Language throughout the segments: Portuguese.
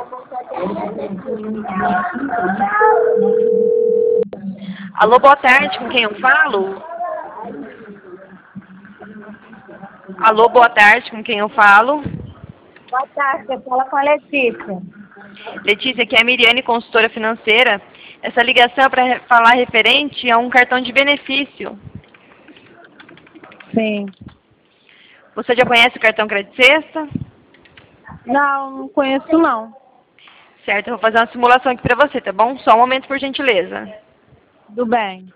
Alô, boa tarde, com quem eu falo? Alô, boa tarde, com quem eu falo? Boa tarde, você fala com a Letícia. Letícia, aqui é a Miriane, consultora financeira. Essa ligação é para falar referente a um cartão de benefício. Sim. Você já conhece o cartão Crédito Sexta? Não conheço não. Certo, eu vou fazer uma simulação aqui para você, tá bom? Só um momento, por gentileza. Tudo bem.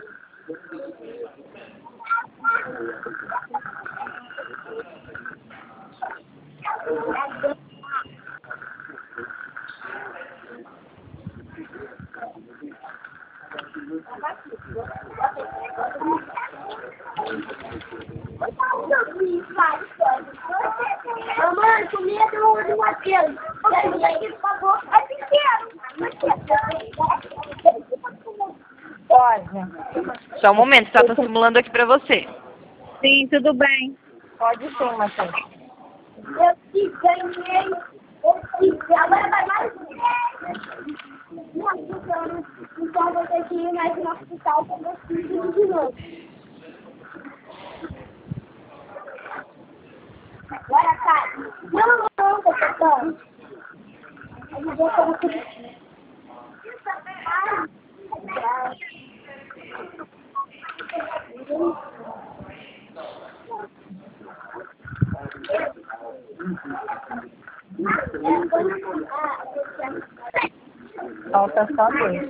Mamãe, comida do Matheus. Ajuda aqui, por favor. É pequeno. Pode. Só um momento, tá? Tô simulando aqui para você. Sim, tudo bem. Pode sim, Matheus. Eu te ganhei. Agora vai mais. Então eu vou ter que ir mais no hospital para ver se de novo. Agora, cara. Não, tá tentando. Eu vou colocar. Falta só dois.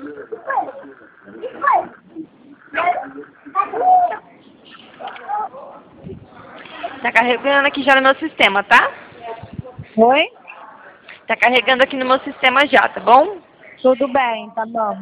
Tá carregando aqui já no meu sistema, tá? Oi? Tá carregando aqui no meu sistema já, tá bom? Tudo bem, tá bom.